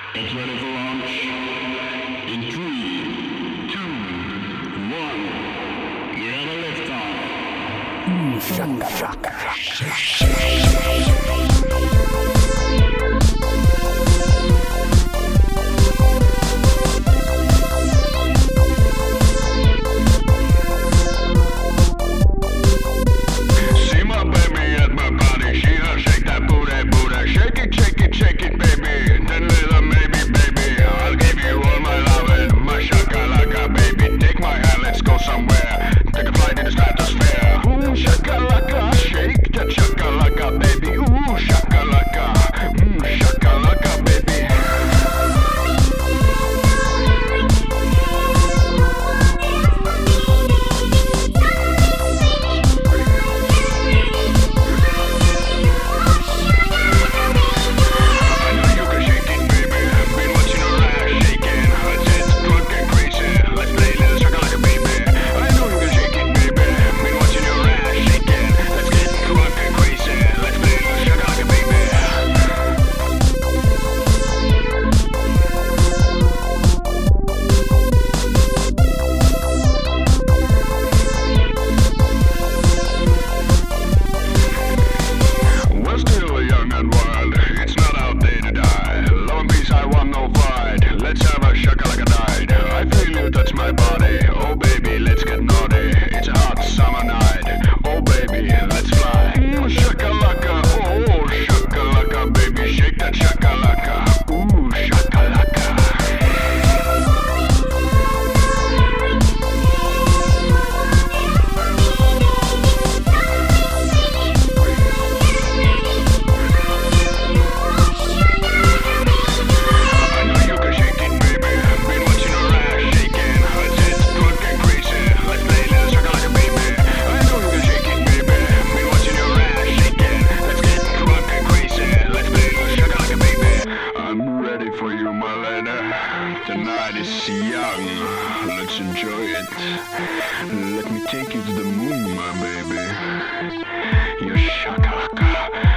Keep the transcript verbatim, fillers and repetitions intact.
It's ready for launch. In three, two, one. You have a liftoff. Shaka, shaka, shaka, See my baby at my party. She her shake that booty, booty. Shake it, shake it, shake it, baby. Then little maybe, baby. I'll give you all my lovin', my shakalaka, baby. Take my hand, let's go somewhere. Take a flight in the stratosphere. Ooh, shakalaka, shake that shakalaka, baby. Ooh, shakalaka, mm, shakalaka, baby. I know you can shake it, baby. Been watching your ass shaking. Her tits drunk and crazy. Let's play a little shakalaka, baby. I know you can shake it, baby. Been watching your ass shaking. Let's get drunk and crazy. Let's play a little shakalaka, baby. We're still young and wild. It's not our day to die. Love and peace, I want no fight. Let's have a shakalaka night. I feel you touch my body. Oh baby, let's get naughty. It's a hot summer night. Oh baby, let's fly. Mm, shakalaka, oh shakalaka, baby, shake that shakalaka. Ooh, shakalaka. I know you can shake it, baby. Been watching your ass shaking. Her tits drunk and crazy. Let's play a little shakalaka, baby. I know you can shake it, baby. Been watching your ass shaking. Let's get drunk and crazy. Let's play a little shakalaka, baby. I'm ready for you, my lady. The night is young. Let's enjoy it. Let me take you to the moon, my baby. Your shakalaka.